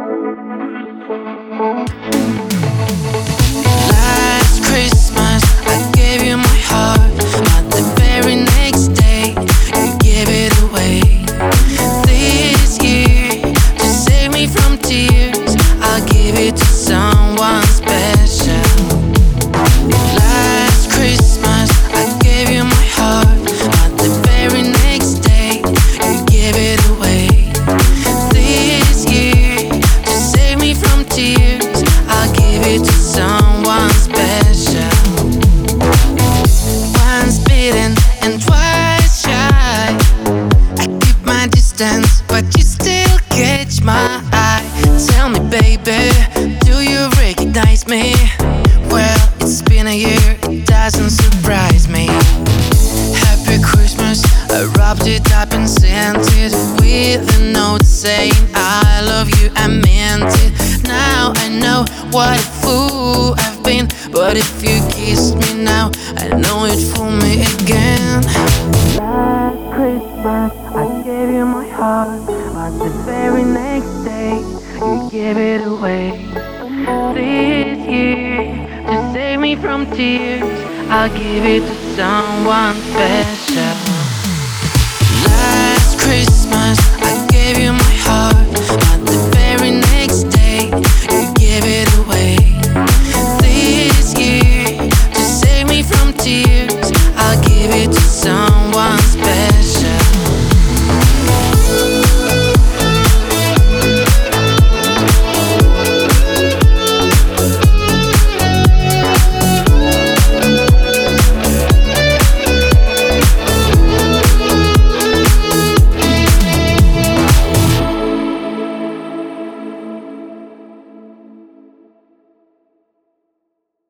Last Christmas, I gave you my heart, but the very next day, you gave it away. This year, to save me from tears, I'll give it to someone special. Last Christmas, I gave you my heart, but the very next day, you gave it away. This year, to save me from tears, I'll give it to someone special. Once bitten and twice shy, I keep my distance, but you still catch my eye. Tell me, baby, do you recognize me? Well, it's been a year, it doesn't surprise me. Happy Christmas, I wrapped it up and sent it with a note saying I love you, I meant it. Now I know what a fool I've been, but if you kissed me now, I know you'd fool me again. Last Christmas, I gave you my heart, but the very next day, you gave it away. This year, to save me from tears, I'll give it to someone special.